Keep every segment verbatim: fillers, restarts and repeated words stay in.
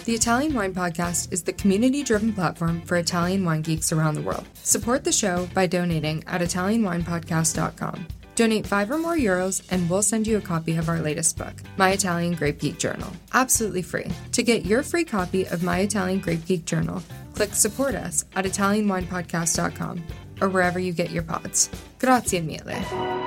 The Italian Wine Podcast is the community-driven platform for Italian wine geeks around the world. Support the show by donating at italian wine podcast dot com. Donate five or more euros and we'll send you a copy of our latest book, My Italian Grape Geek Journal, absolutely free. To get your free copy of My Italian Grape Geek Journal, click support us at italian wine podcast dot com or wherever you get your pods. Grazie mille.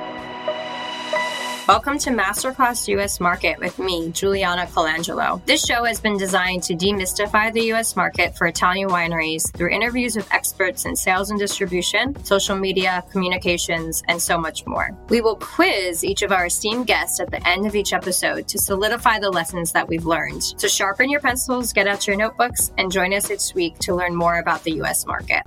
Welcome to Masterclass U S Market with me, Juliana Colangelo. This show has been designed to demystify the U S market for Italian wineries through interviews with experts in sales and distribution, social media, communications, and so much more. We will quiz each of our esteemed guests at the end of each episode to solidify the lessons that we've learned. So sharpen your pencils, get out your notebooks, and join us each week to learn more about the U S market.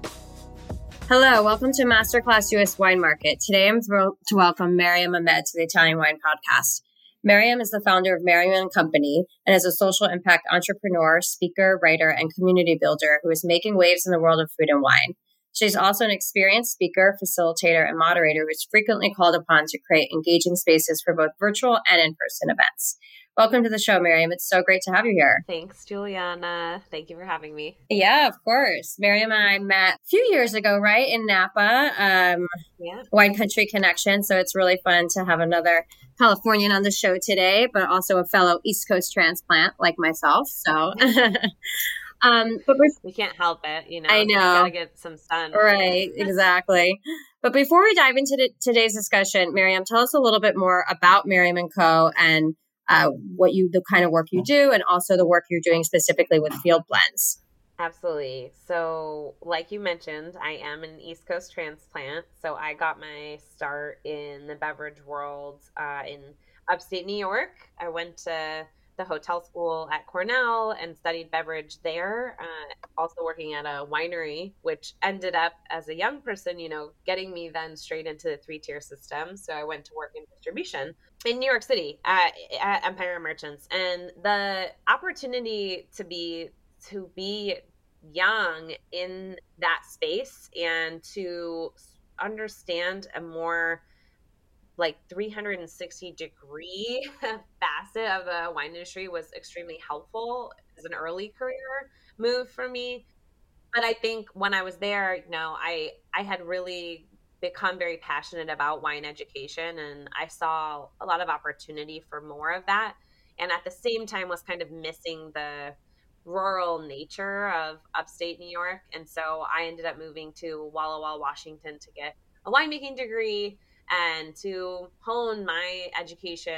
Hello, welcome to Masterclass U S Wine Market. Today I'm thrilled to welcome Maryam Ahmed to the Italian Wine Podcast. Maryam is the founder of Maryam and Company and is a social impact entrepreneur, speaker, writer, and community builder who is making waves in the world of food and wine. She's also an experienced speaker, facilitator, and moderator who is frequently called upon to create engaging spaces for both virtual and in-person events. Welcome to the show, Maryam. It's so great to have you here. Thanks, Juliana. Thank you for having me. Yeah, of course. Maryam and I met a few years ago, right, in Napa, um, yeah. Wine Country Connection. So it's really fun to have another Californian on the show today, but also a fellow East Coast transplant like myself. So, um, but we're, we can't help it, you know. I know. We gotta get some sun. Right, exactly. But before we dive into the, today's discussion, Maryam, tell us a little bit more about Maryam and Co. and Uh, what you, the kind of work you do, and also the work you're doing specifically with Field Blends. Absolutely. So like you mentioned, I am an East Coast transplant. So I got my start in the beverage world uh, in upstate New York. I went to the hotel school at Cornell and studied beverage there, uh, also working at a winery, which ended up as a young person, you know, getting me then straight into the three-tier system. So I went to work in distribution in New York City at, at Empire Merchants. And the opportunity to be to be young in that space and to understand a more like three hundred sixty degree facet of the wine industry was extremely helpful as an early career move for me. But I think when I was there, you know, I, I had really become very passionate about wine education, and I saw a lot of opportunity for more of that. And at the same time was kind of missing the rural nature of upstate New York. And so I ended up moving to Walla Walla, Washington to get a winemaking degree and to hone my education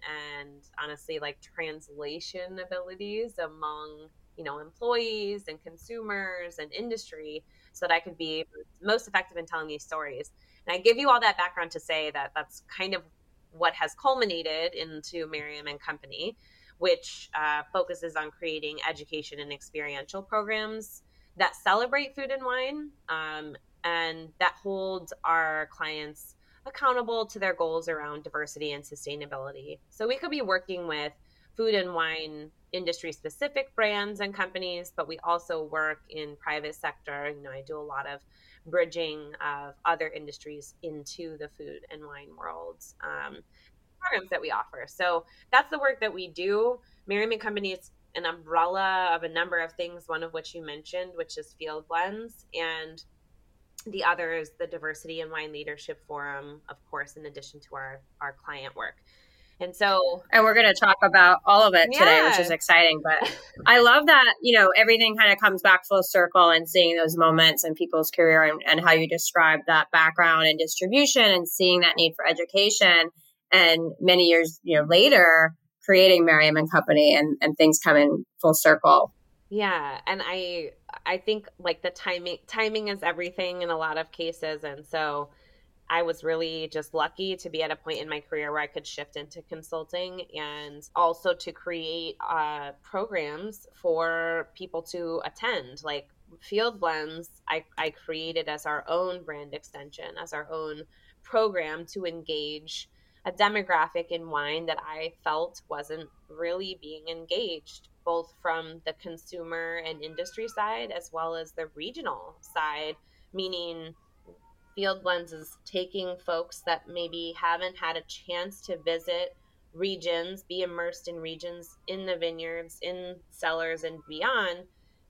and honestly like translation abilities among, you know, employees and consumers and industry so that I could be most effective in telling these stories. And I give you all that background to say that that's kind of what has culminated into Maryam and Company, which uh, focuses on creating education and experiential programs that celebrate food and wine um, and that hold our clients accountable to their goals around diversity and sustainability. So we could be working with food and wine industry specific brands and companies, but we also work in private sector. You know, I do a lot of bridging of other industries into the food and wine world um, programs that we offer. So that's the work that we do. Maryam and Company is an umbrella of a number of things, one of which you mentioned, which is Field Blends, and the other is the Diversity and Wine Leadership Forum, of course, in addition to our, our client work. And so, and we're going to talk about all of it yeah. today, which is exciting. But I love that, you know, everything kind of comes back full circle and seeing those moments in people's career and, and how you describe that background and distribution and seeing that need for education. And many years, you know, later, creating Maryam and Company and, and things come in full circle. Yeah. And I, I think like the timing, timing is everything in a lot of cases. And so I was really just lucky to be at a point in my career where I could shift into consulting and also to create uh, programs for people to attend. Like Field Blends, I, I created as our own brand extension, as our own program to engage a demographic in wine that I felt wasn't really being engaged, both from the consumer and industry side as well as the regional side, meaning Field Blends is taking folks that maybe haven't had a chance to visit regions, be immersed in regions, in the vineyards, in cellars and beyond,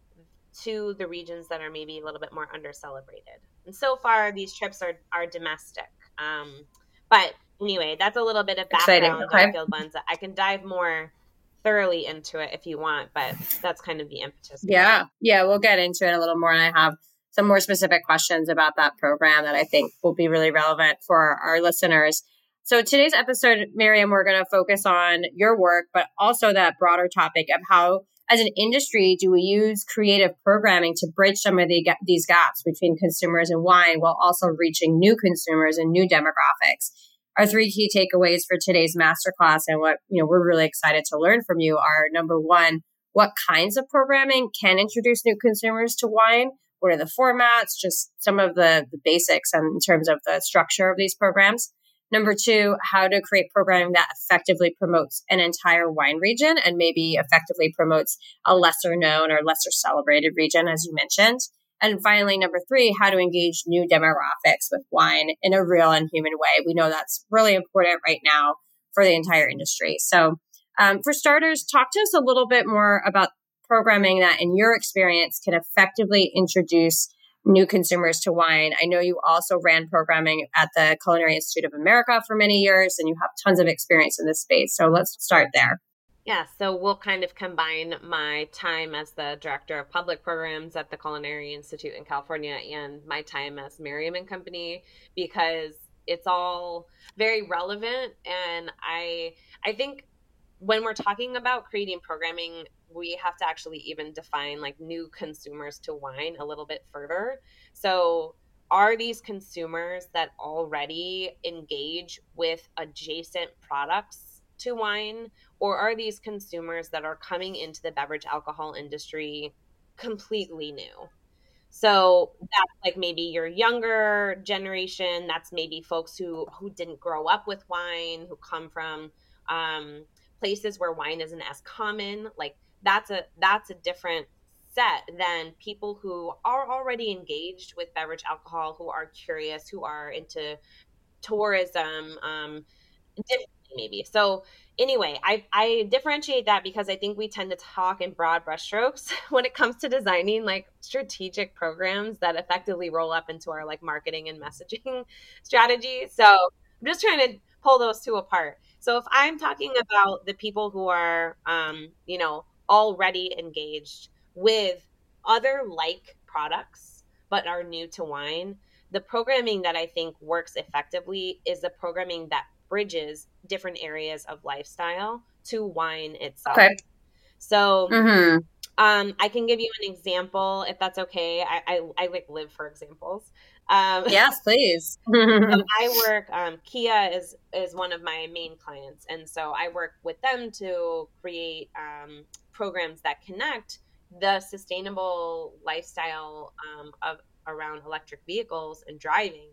to the regions that are maybe a little bit more under-celebrated. And so far, these trips are, are domestic. Um, but anyway, that's a little bit of background Okay. on Field Blends. I can dive more thoroughly into it if you want, but that's kind of the impetus. Yeah. Yeah. We'll get into it a little more. And I have some more specific questions about that program that I think will be really relevant for our, our listeners. So today's episode, Miriam, we're going to focus on your work, but also that broader topic of how, as an industry, do we use creative programming to bridge some of the, these gaps between consumers and wine while also reaching new consumers and new demographics? Our three key takeaways for today's masterclass and what you know we're really excited to learn from you are, number one, what kinds of programming can introduce new consumers to wine? What are the formats? Just some of the, the basics in terms of the structure of these programs. Number two, how to create programming that effectively promotes an entire wine region and maybe effectively promotes a lesser known or lesser celebrated region, as you mentioned. And finally, number three, how to engage new demographics with wine in a real and human way. We know that's really important right now for the entire industry. So um, for starters, talk to us a little bit more about programming that, in your experience, can effectively introduce new consumers to wine. I know you also ran programming at the Culinary Institute of America for many years, and you have tons of experience in this space. So let's start there. Yeah, so we'll kind of combine my time as the director of public programs at the Culinary Institute in California and my time as Miriam and Company, because it's all very relevant. And I I think when we're talking about creating programming, we have to actually even define like new consumers to wine a little bit further. So are these consumers that already engage with adjacent products to wine, or are these consumers that are coming into the beverage alcohol industry completely new? So that's like maybe your younger generation. That's maybe folks who, who didn't grow up with wine, who come from um, places where wine isn't as common. Like that's a that's a different set than people who are already engaged with beverage alcohol, who are curious, who are into tourism, um, differently maybe. So anyway, I, I differentiate that because I think we tend to talk in broad brushstrokes when it comes to designing like strategic programs that effectively roll up into our like marketing and messaging strategy. So I'm just trying to pull those two apart. So if I'm talking about the people who are, um, you know, already engaged with other like products, but are new to wine, the programming that I think works effectively is the programming that bridges different areas of lifestyle to wine itself. Okay. So mm-hmm. um, I can give you an example if that's okay. I, I, I like live for examples. Um, yes, please. So I work, um, Kia is, is one of my main clients. And so I work with them to create um, programs that connect the sustainable lifestyle um, of around electric vehicles and driving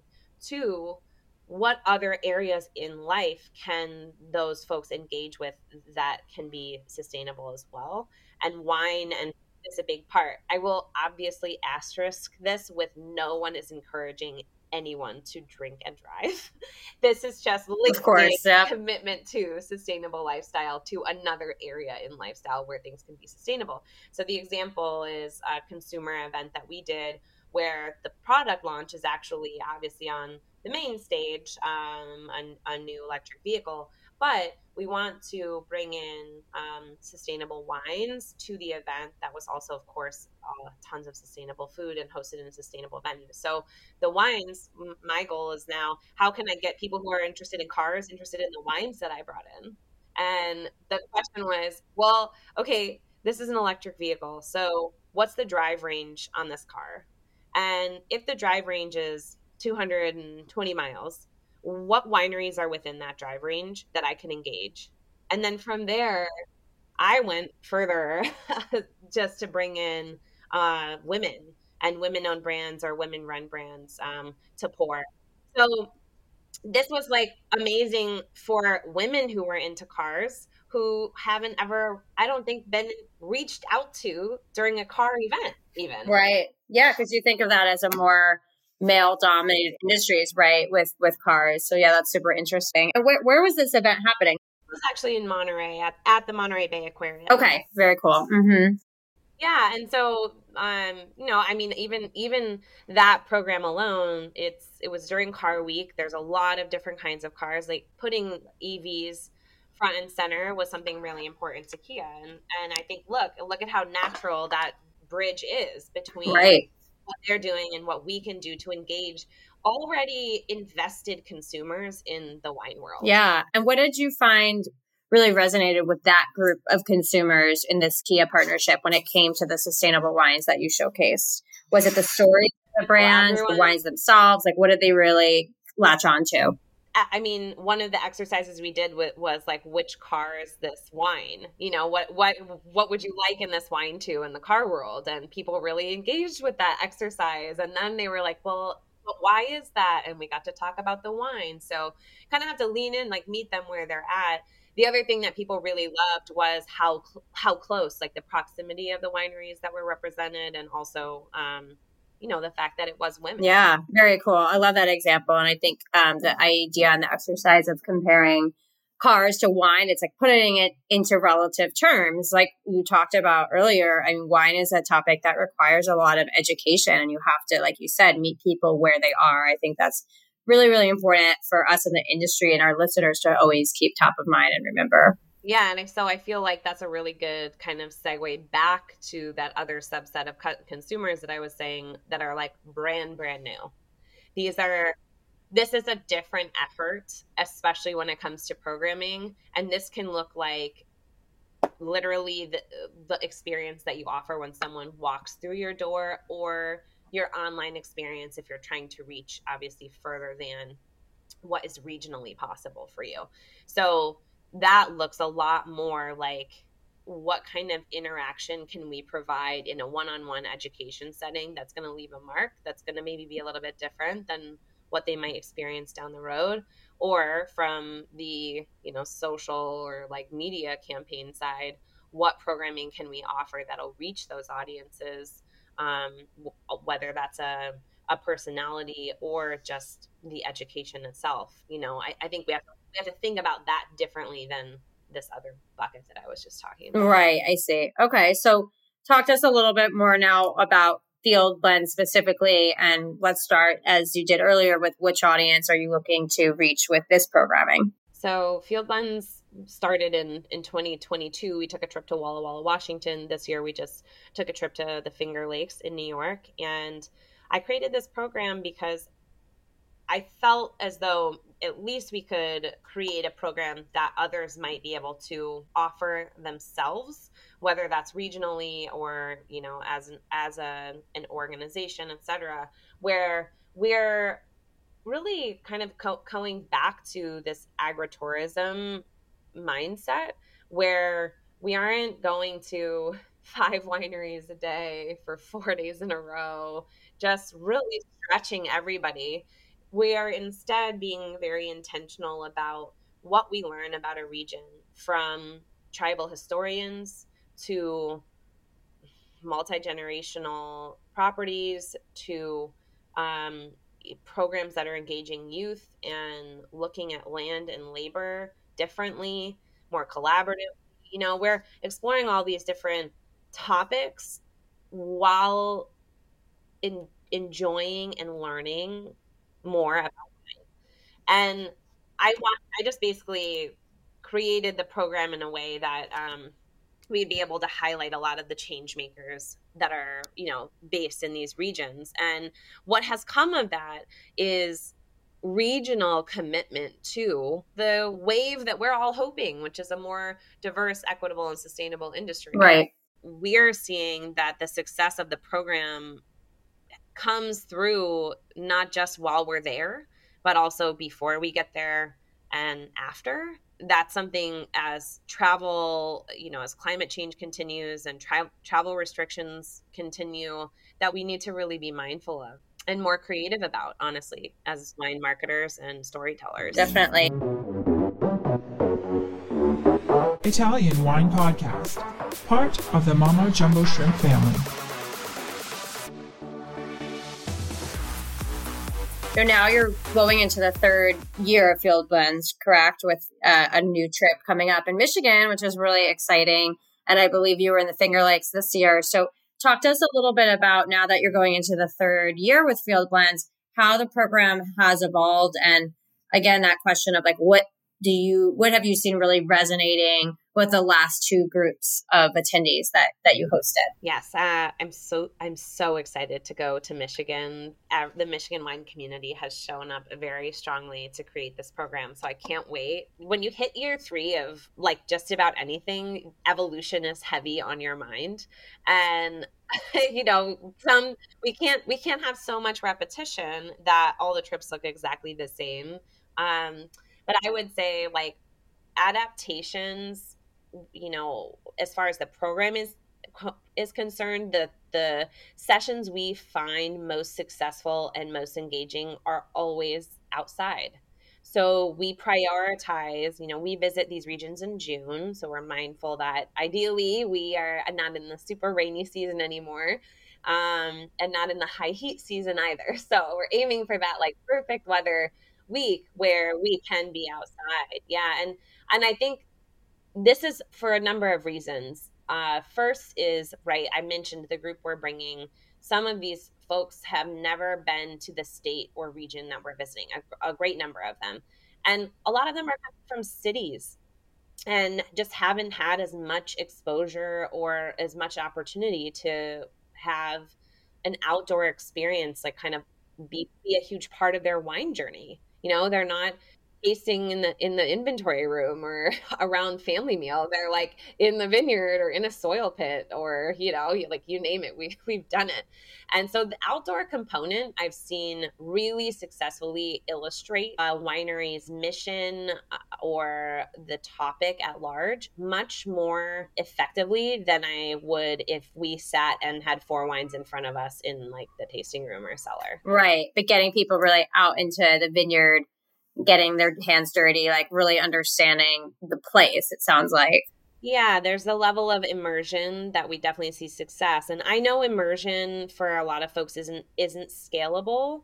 to what other areas in life can those folks engage with that can be sustainable as well. And wine and is a big part. I will obviously asterisk this with no one is encouraging anyone to drink and drive. This is just of course, a yeah. commitment to sustainable lifestyle, to another area in lifestyle where things can be sustainable. So the example is a consumer event that we did where the product launch is actually obviously on the main stage, um, a, a new electric vehicle, but we want to bring in um, sustainable wines to the event that was also, of course, uh, tons of sustainable food and hosted in a sustainable venue. So the wines, m- my goal is now, how can I get people who are interested in cars interested in the wines that I brought in? And the question was, well, okay, this is an electric vehicle. So what's the drive range on this car? And if the drive range is two hundred twenty miles, what wineries are within that drive range that I can engage? And then from there, I went further just to bring in uh, women and women-owned brands or women-run brands um, to pour. So this was like amazing for women who were into cars, who haven't ever, I don't think, been reached out to during a car event even. Right. Yeah, because you think of that as a more male-dominated industries, right, with with cars. So yeah, that's super interesting. And where, where was this event happening? was actually in Monterey at, at the Monterey Bay Aquarium. Okay, very cool. Mm-hmm. Yeah, and so um, you know, I mean, even even that program alone, it's it was during Car Week. There's a lot of different kinds of cars. Like putting E Vs front and center was something really important to Kia, and and I think look look at how natural that bridge is between right. what they're doing and what we can do to engage already invested consumers in the wine world. Yeah, and what did you find really resonated with that group of consumers in this Kia partnership when it came to the sustainable wines that you showcased? Was it the story of the brands, well, the wines themselves? Like, what did they really latch on to? I mean, one of the exercises we did was like, which car is this wine? You know, what what what would you like in this wine too in the car world? And people really engaged with that exercise. And then they were like, well, but why is that? And we got to talk about the wine. So kind of have to lean in, like meet them where they're at. The other thing that people really loved was how how close, like the proximity of the wineries that were represented, and also, um, you know, the fact that it was women. Yeah, very cool. I love that example. And I think um, the idea and the exercise of comparing cars to wine, it's like putting it into relative terms. Like you talked about earlier, I mean, wine is a topic that requires a lot of education, and you have to, like you said, meet people where they are. I think that's really, really important for us in the industry and our listeners to always keep top of mind and remember. Yeah. And so I feel like that's a really good kind of segue back to that other subset of co- consumers that I was saying that are like brand, brand new. These are, this is a different effort, especially when it comes to programming. And this can look like literally the, the experience that you offer when someone walks through your door, or your online experience if you're trying to reach obviously further than what is regionally possible for you. So that looks a lot more like what kind of interaction can we provide in a one-on-one education setting that's going to leave a mark, that's going to maybe be a little bit different than what they might experience down the road, or from the, you know, social or like media campaign side, what programming can we offer that'll reach those audiences, um, w- whether that's a, a personality or just the education itself. You know, I, I think we have, to, we have to think about that differently than this other bucket that I was just talking about. Right. I see. Okay. So talk to us a little bit more now about Field Blends specifically. And let's start, as you did earlier, with which audience are you looking to reach with this programming? So Field Blends started in, in twenty twenty-two. We took a trip to Walla Walla, Washington. This year, we just took a trip to the Finger Lakes in New York. And I created this program because I felt as though at least we could create a program that others might be able to offer themselves, whether that's regionally or, you know, as an, as a, an organization, et cetera, where we're really kind of co- going back to this agritourism mindset where we aren't going to five wineries a day for four days in a row, just really stretching everybody. We are instead being very intentional about what we learn about a region, from tribal historians to multi-generational properties to um, programs that are engaging youth and looking at land and labor differently, more collaborative. You know, we're exploring all these different topics while in, enjoying and learning more about wine. And I want, I just basically created the program in a way that um, we'd be able to highlight a lot of the change makers that are, you know, based in these regions. And what has come of that is regional commitment to the wave that we're all hoping, which is a more diverse, equitable, and sustainable industry. Right. We're seeing that the success of the program comes through not just while we're there, but also before we get there and after. That's something as travel, you know, as climate change continues and tra- travel restrictions continue, that we need to really be mindful of and more creative about, honestly, as wine marketers and storytellers. Definitely. Italian Wine Podcast, part of the Mama Jumbo Shrimp family. So now you're going into the third year of Field Blends, correct? With uh, a new trip coming up in Michigan, which is really exciting. And I believe you were in the Finger Lakes this year. So talk to us a little bit about, now that you're going into the third year with Field Blends, how the program has evolved. And again, that question of like, what do you, what have you seen really resonating with the last two groups of attendees that, that you hosted? Yes, uh, I'm so I'm so excited to go to Michigan. Uh, the Michigan wine community has shown up very strongly to create this program, so I can't wait. When you hit year three of like just about anything, evolution is heavy on your mind, and you know, some we can't we can't have so much repetition that all the trips look exactly the same. Um, but I would say like adaptations, you know, as far as the program is is concerned, the the sessions we find most successful and most engaging are always outside. So we prioritize, you know, we visit these regions in June, so we're mindful that ideally we are not in the super rainy season anymore, um, and not in the high heat season either. So we're aiming for that like perfect weather week where we can be outside. Yeah, and and I think this is for a number of reasons. Uh, first is, right, I mentioned the group we're bringing. Some of these folks have never been to the state or region that we're visiting, a, a great number of them. And a lot of them are from cities and just haven't had as much exposure or as much opportunity to have an outdoor experience, like kind of be, be a huge part of their wine journey. You know, they're not tasting in the in the inventory room or around family meal. They're like in the vineyard or in a soil pit, or you know, like you name it, we we've done it. And so the outdoor component I've seen really successfully illustrate a winery's mission or the topic at large much more effectively than I would if we sat and had four wines in front of us in like the tasting room or cellar. Right, but getting people really out into the vineyard, getting their hands dirty, like really understanding the place, it sounds like. Yeah, there's a level of immersion that we definitely see success. And I know immersion for a lot of folks isn't isn't scalable.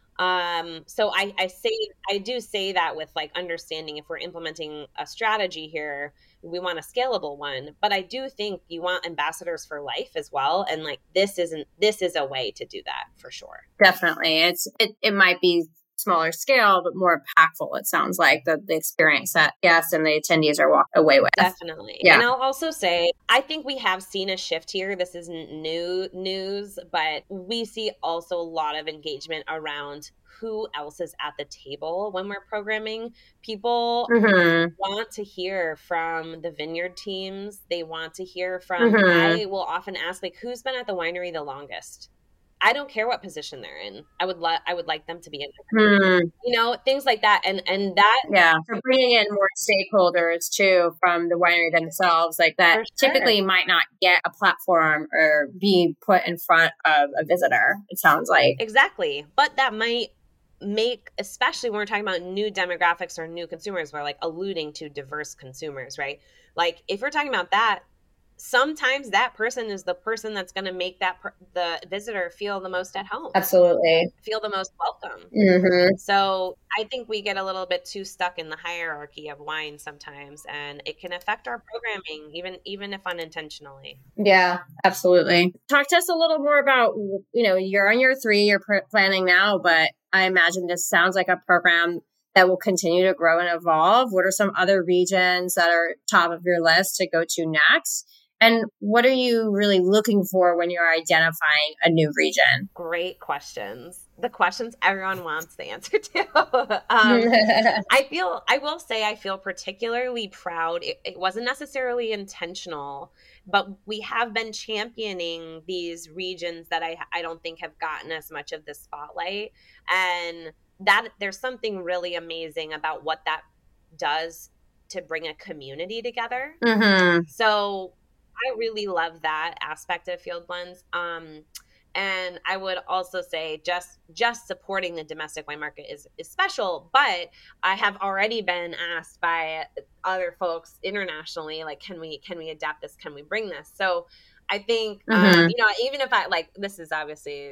Um, so I, I say I do say that with like understanding if we're implementing a strategy here, we want a scalable one. But I do think you want ambassadors for life as well. And like this isn't this is a way to do that for sure. Definitely. It's it, it might be smaller scale, but more impactful. It sounds like the, the experience that guests and the attendees are walking away with. Definitely. Yeah. And I'll also say, I think we have seen a shift here. This isn't new news, but we see also a lot of engagement around who else is at the table when we're programming. People mm-hmm. want to hear from the vineyard teams. They want to hear from, mm-hmm. I will often ask, like, who's been at the winery the longest? I don't care what position they're in. I would like I would like them to be in, mm. you know, things like that. And and that yeah, so bringing in more stakeholders too from the winery themselves, like that sure. typically might not get a platform or be put in front of a visitor. It sounds like exactly, but that might make, especially when we're talking about new demographics or new consumers, we're like alluding to diverse consumers, right? Like if we're talking about that. Sometimes that person is the person that's going to make that per- the visitor feel the most at home. Absolutely. Feel the most welcome. Mm-hmm. So I think we get a little bit too stuck in the hierarchy of wine sometimes, and it can affect our programming, even even if unintentionally. Yeah, absolutely. Talk to us a little more about, you know, you're on year three, you're pr- planning now, but I imagine this sounds like a program that will continue to grow and evolve. What are some other regions that are top of your list to go to next? And what are you really looking for when you're identifying a new region? Great questions. The questions everyone wants the answer to. um, I feel, I will say I feel particularly proud. It, it wasn't necessarily intentional, but we have been championing these regions that I, I don't think have gotten as much of the spotlight. And that there's something really amazing about what that does to bring a community together. Mm-hmm. So I really love that aspect of Field Blends. Um, and I would also say just just supporting the domestic wine market is, is special, but I have already been asked by other folks internationally, like, can we can we adapt this? Can we bring this? So I think, mm-hmm. um, you know, even if I like, this is obviously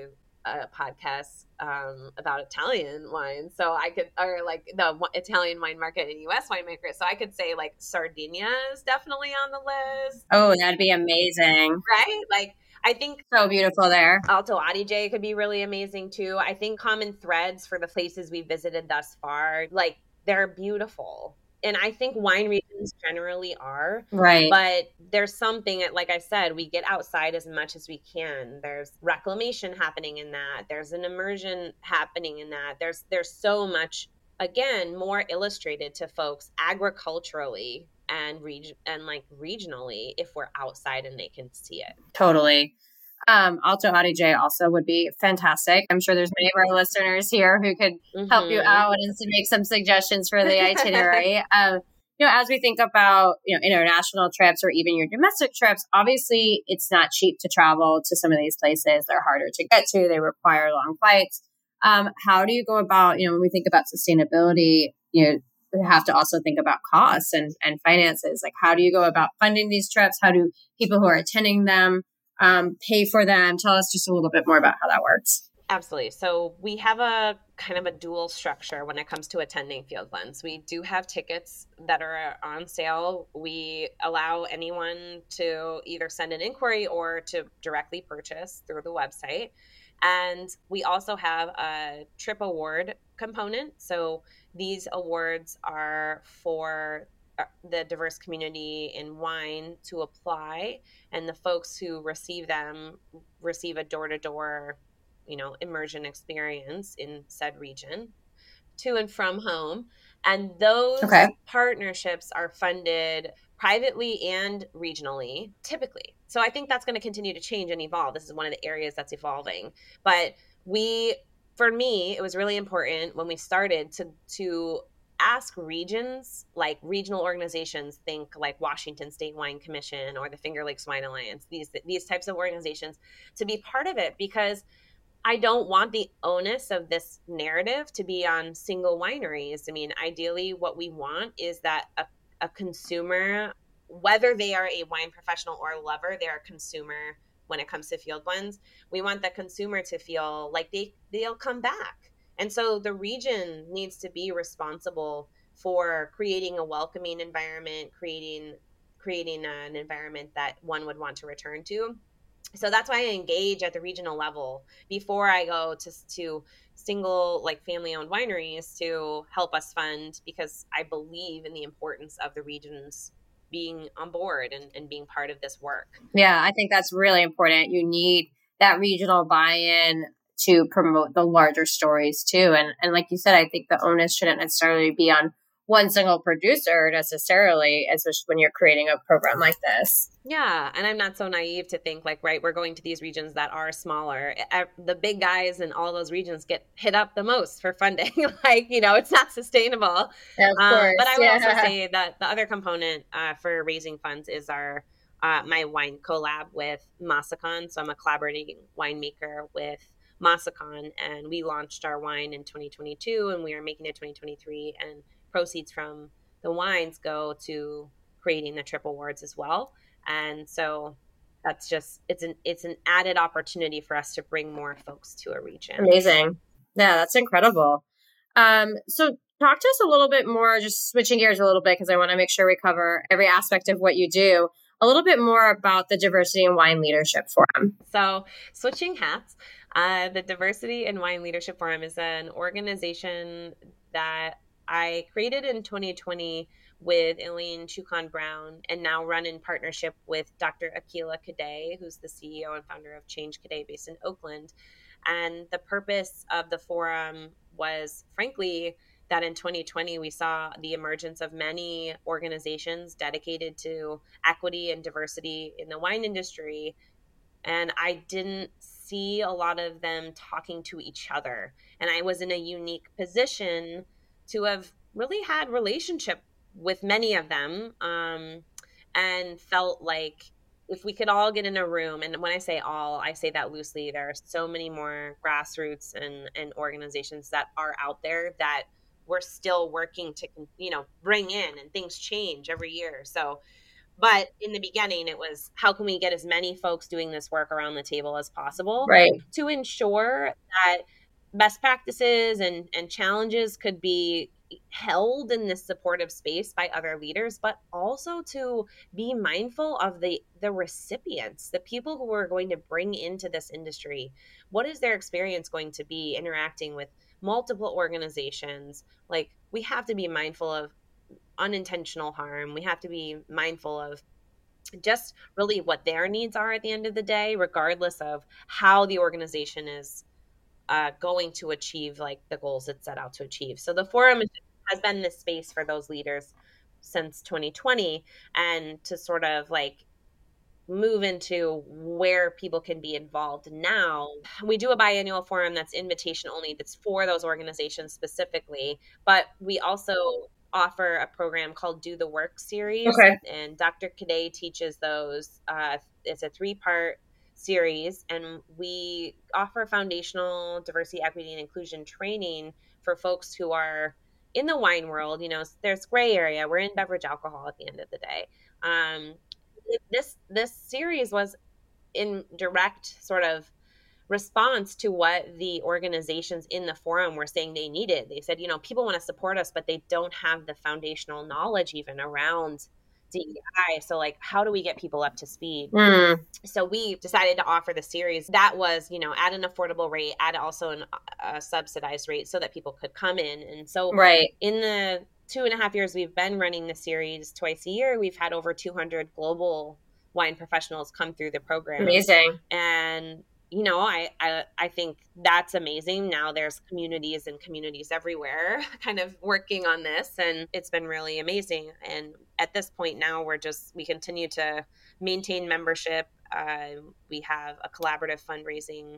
a podcast um, about Italian wine. So I could, or like the Italian wine market and U S wine maker. So I could say like Sardinia is definitely on the list. Oh, that'd be amazing. Right? Like, I think so beautiful there. Alto Adige could be really amazing too. I think common threads for the places we visited thus far, like they're beautiful. And I think wine regions generally are. Right. But there's something, like I said, we get outside as much as we can. There's reclamation happening in that. There's an immersion happening in that. There's there's so much, again, more illustrated to folks agriculturally and region and like regionally if we're outside and they can see it. Totally. Um, Alto Adige also would be fantastic. I'm sure there's many of our listeners here who could mm-hmm. help you out and to make some suggestions for the itinerary. um, you know, as we think about, you know, international trips or even your domestic trips, obviously it's not cheap to travel to some of these places. They're harder to get to. They require long flights. Um, how do you go about, you know, when we think about sustainability, you know, we have to also think about costs and, and finances. Like, how do you go about funding these trips? How do people who are attending them um, pay for them? Tell us just a little bit more about how that works. Absolutely. So we have a kind of a dual structure when it comes to attending Fieldlands. We do have tickets that are on sale. We allow anyone to either send an inquiry or to directly purchase through the website. And we also have a trip award component. So these awards are for the diverse community in wine to apply, and the folks who receive them receive a door-to-door, you know, immersion experience in said region to and from home. And those okay. partnerships are funded privately and regionally, typically. So I think that's going to continue to change and evolve. This is one of the areas that's evolving. But we, for me, it was really important when we started to to ask regions, like regional organizations, think like Washington State Wine Commission or the Finger Lakes Wine Alliance, these these types of organizations, to be part of it, because I don't want the onus of this narrative to be on single wineries. I mean, ideally, what we want is that a, a consumer, whether they are a wine professional or a lover, they're a consumer when it comes to field blends. We want the consumer to feel like they, they'll come back. And so the region needs to be responsible for creating a welcoming environment, creating creating an environment that one would want to return to. So that's why I engage at the regional level before I go to to single, like, family-owned wineries to help us fund, because I believe in the importance of the regions being on board and, and being part of this work. Yeah, I think that's really important. You need that regional buy-in to promote the larger stories too. And and like you said, I think the onus shouldn't necessarily be on one single producer necessarily, especially when you're creating a program like this. Yeah. And I'm not so naive to think like, right, we're going to these regions that are smaller. The big guys in all those regions get hit up the most for funding. Like, you know, it's not sustainable. Yeah, of um, course. But I would yeah. also say that the other component uh, for raising funds is our uh, my wine collab with Masakan. So I'm a collaborating winemaker with Masakan, and we launched our wine in twenty twenty-two, and we are making it twenty twenty-three, and proceeds from the wines go to creating the trip awards as well. And so that's just, it's an it's an added opportunity for us to bring more folks to a region. Amazing. Yeah, that's incredible. Um, so talk to us a little bit more, just switching gears a little bit, because I want to make sure we cover every aspect of what you do, a little bit more about the Diversity in Wine Leadership Forum. So switching hats, uh, the Diversity in Wine Leadership Forum is an organization that I created in twenty twenty with Elaine Chukan-Brown, and now run in partnership with Doctor Akila Kadei, who's the C E O and founder of Change Kadei based in Oakland. And the purpose of the forum was, frankly, that in twenty twenty, we saw the emergence of many organizations dedicated to equity and diversity in the wine industry. And I didn't see a lot of them talking to each other. And I was in a unique position to have really had relationship with many of them, um, and felt like if we could all get in a room, and when I say all, I say that loosely, there are so many more grassroots and, and organizations that are out there that we're still working to, you know, bring in, and things change every year. So But in the beginning, it was how can we get as many folks doing this work around the table as possible Right. to ensure that best practices and, and challenges could be held in this supportive space by other leaders, but also to be mindful of the the recipients, the people who are going to bring into this industry. What is their experience going to be interacting with multiple organizations? Like, we have to be mindful of unintentional harm. We have to be mindful of just really what their needs are at the end of the day, regardless of how the organization is uh, going to achieve like the goals it set out to achieve. So the forum has been this space for those leaders since twenty twenty, and to sort of like move into where people can be involved now. We do a biannual forum that's invitation only, that's for those organizations specifically, but we also offer a program called Do the Work series. Okay. And Doctor Cadet teaches those. Uh, it's a three-part series, and we offer foundational diversity, equity, and inclusion training for folks who are in the wine world. You know, there's gray area. We're in beverage alcohol at the end of the day. Um, this this series was in direct sort of response to what the organizations in the forum were saying they needed. They said, you know, people want to support us, but they don't have the foundational knowledge even around D E I. So like, how do we get people up to speed? Mm. So we decided to offer the series that was, you know, at an affordable rate, at also an, a subsidized rate so that people could come in. And so Right. in the two and a half years we've been running the series twice a year, we've had over two hundred global wine professionals come through the program. Amazing. And you know, I, I I think that's amazing. Now there's communities and communities everywhere kind of working on this, and it's been really amazing. And at this point now, we're just, we continue to maintain membership. Uh, we have a collaborative fundraising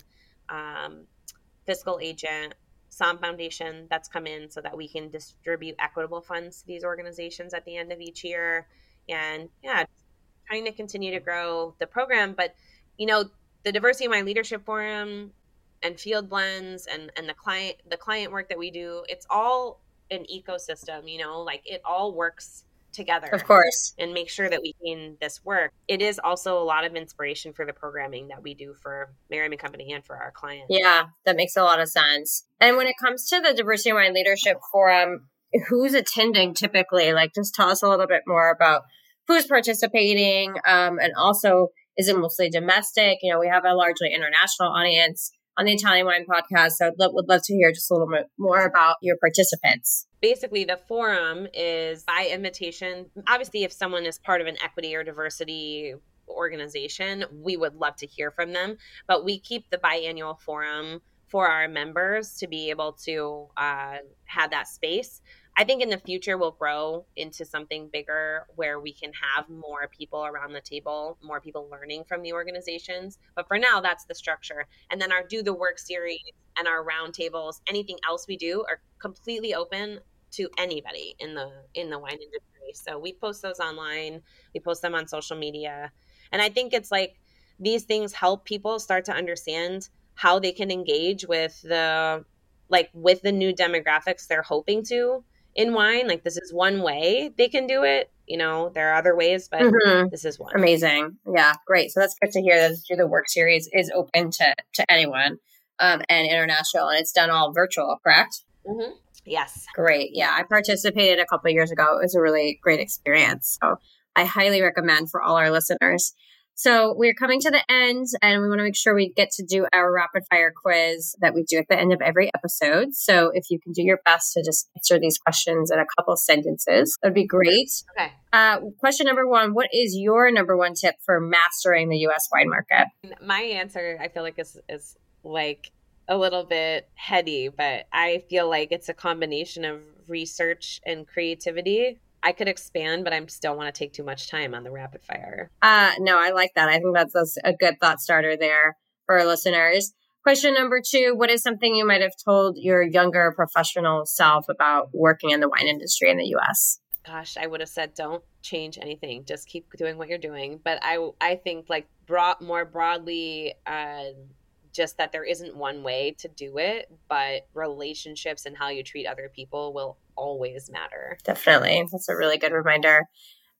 um, fiscal agent, Som Foundation, that's come in so that we can distribute equitable funds to these organizations at the end of each year. And yeah, trying to continue to grow the program. But, you know, the Diversity in Wine Leadership Forum and Field Blends and, and the client the client work that we do, it's all an ecosystem, you know, like it all works together. Of course. And make sure that we can this work. It is also a lot of inspiration for the programming that we do for Merriam and Company and for our clients. Yeah, that makes a lot of sense. And when it comes to the Diversity in Wine Leadership Forum, who's attending typically? Like, just tell us a little bit more about who's participating, um, and also, is it mostly domestic? You know, we have a largely international audience on the Italian Wine Podcast, so I'd lo- would love to hear just a little bit more about your participants. Basically, the forum is by invitation. Obviously, if someone is part of an equity or diversity organization, we would love to hear from them. But we keep the biannual forum for our members to be able to uh, have that space. I think in the future we'll grow into something bigger where we can have more people around the table, more people learning from the organizations. But for now, that's the structure. And then our Do the Work series and our roundtables, anything else we do are completely open to anybody in the in the wine industry. So we post those online, we post them on social media. And I think it's like these things help people start to understand how they can engage with the like with the new demographics they're hoping to in wine. Like, this is one way they can do it. You know, there are other ways, but mm-hmm. this is one. Amazing. Yeah, great. So that's good to hear that the Do the Work series is open to, to anyone um, and international, and it's done all virtual, correct? Mm-hmm. Yes. Great. Yeah, I participated a couple of years ago. It was a really great experience. So I highly recommend for all our listeners. So we're coming to the end, and we want to make sure we get to do our rapid fire quiz that we do at the end of every episode. So if you can do your best to just answer these questions in a couple sentences, that'd be great. Okay. Uh, question number one, what is your number one tip for mastering the U S wine market? My answer, I feel like is, is like a little bit heady, but I feel like it's a combination of research and creativity. I could expand, but I still want to take too much time on the rapid fire. Uh, no, I like that. I think that's, that's a good thought starter there for our listeners. Question number two, what is something you might have told your younger professional self about working in the wine industry in the U S? Gosh, I would have said, don't change anything. Just keep doing what you're doing. But I, I think like broad, more broadly, uh, just that there isn't one way to do it, but relationships and how you treat other people will always matter. Definitely. That's a really good reminder.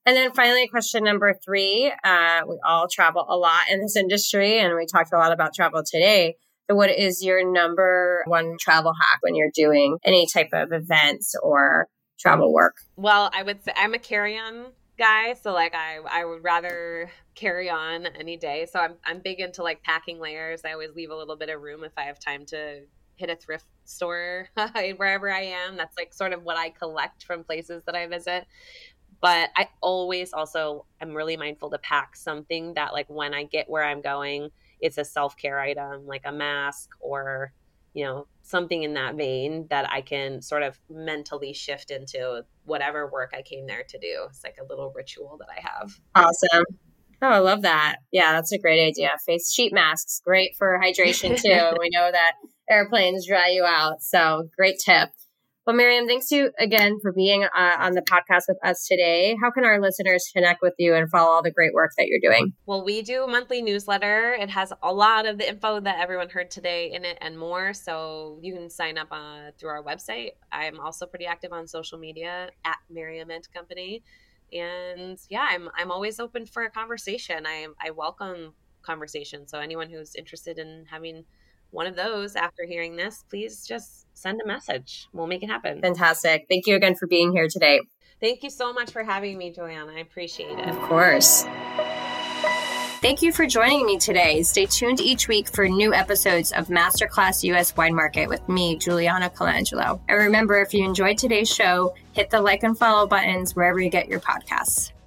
And then finally, question number three, uh, we all travel a lot in this industry, and we talked a lot about travel today. So what is your number one travel hack when you're doing any type of events or travel work? Well, I would say I'm a carry-on guy. So like I, I would rather carry on any day. So I'm, I'm big into like packing layers. I always leave a little bit of room if I have time to hit a thrift store wherever I am. That's like sort of what I collect from places that I visit. But I always also am really mindful to pack something that like when I get where I'm going, it's a self-care item, like a mask or, you know, something in that vein that I can sort of mentally shift into whatever work I came there to do. It's like a little ritual that I have. Awesome. Oh, I love that. Yeah, that's a great idea. Face sheet masks, great for hydration too. We know that airplanes dry you out. So great tip. Well, Miriam, thanks to you again for being uh, on the podcast with us today. How can our listeners connect with you and follow all the great work that you're doing? Well, we do a monthly newsletter. It has a lot of the info that everyone heard today in it and more. So you can sign up uh, through our website. I'm also pretty active on social media at Miriam and Company. And yeah, I'm I'm always open for a conversation. I I welcome conversation. So anyone who's interested in having one of those after hearing this, please just send a message. We'll make it happen. Fantastic. Thank you again for being here today. Thank you so much for having me, Juliana. I appreciate it. Of course. Thank you for joining me today. Stay tuned each week for new episodes of Masterclass U S Wine Market with me, Juliana Colangelo. And remember, if you enjoyed today's show, hit the like and follow buttons wherever you get your podcasts.